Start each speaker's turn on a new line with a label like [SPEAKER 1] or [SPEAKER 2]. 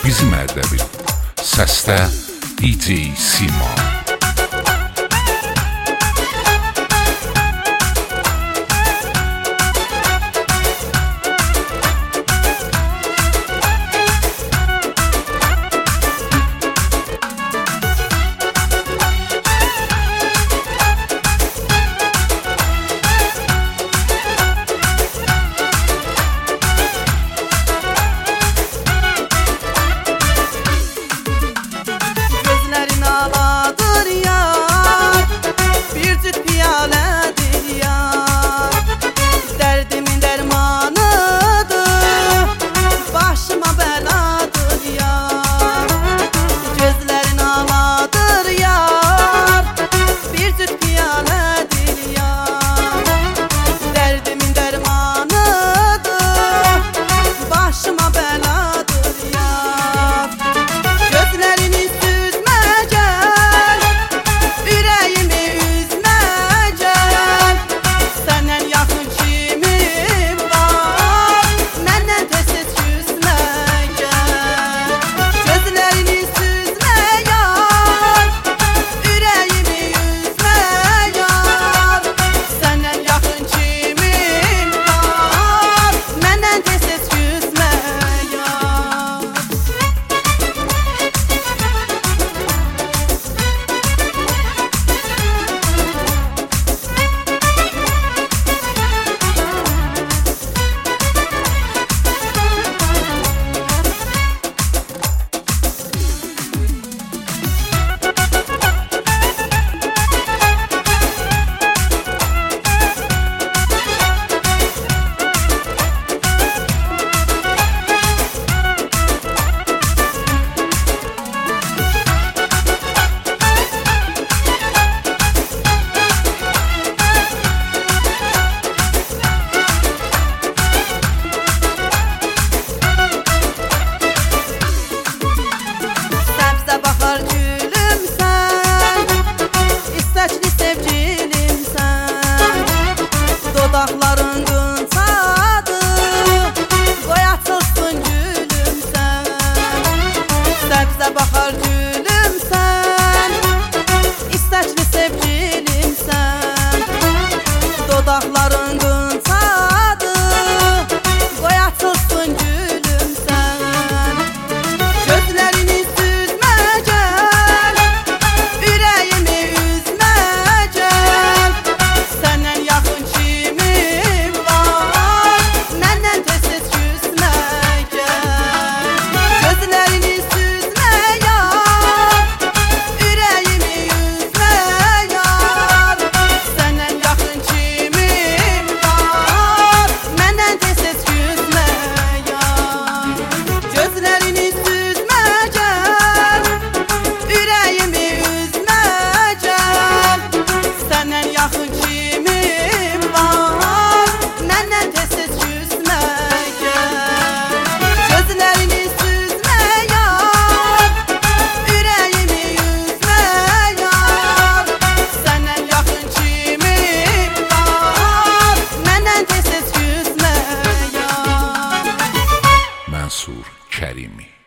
[SPEAKER 1] bizim Ərdəbil. Səsdə DJ Sima.
[SPEAKER 2] Dodaqların qıncadı, qoy açılsın gülüm sən. Səbzə baxar gülüm sən, istəkli sevgilim sən. Dodaqların qıncadı, qoy açılsın gülüm sən. Gözlərini süzmə gəl, ürəyimi üzmə gəl. Səndən yaxın kimim var, məndən tez-tez küsmə gəl. Gözlərini süzmə yar, ürəyimi üzmə yar. Səndən yaxın kimim var, məndən tez-tez küsmə yar. Gözlərini süzmə gəl, ürəyimi üzmə gəl. Səndən yaxın kimim var, məndən tez-tez küsmə gəl. Gözlərini süzmə yar, ürəyimi üzmə yar. Səndən yaxın kimim var, məndən tez-tez küsmə yar.
[SPEAKER 1] Mənsur Kərimi.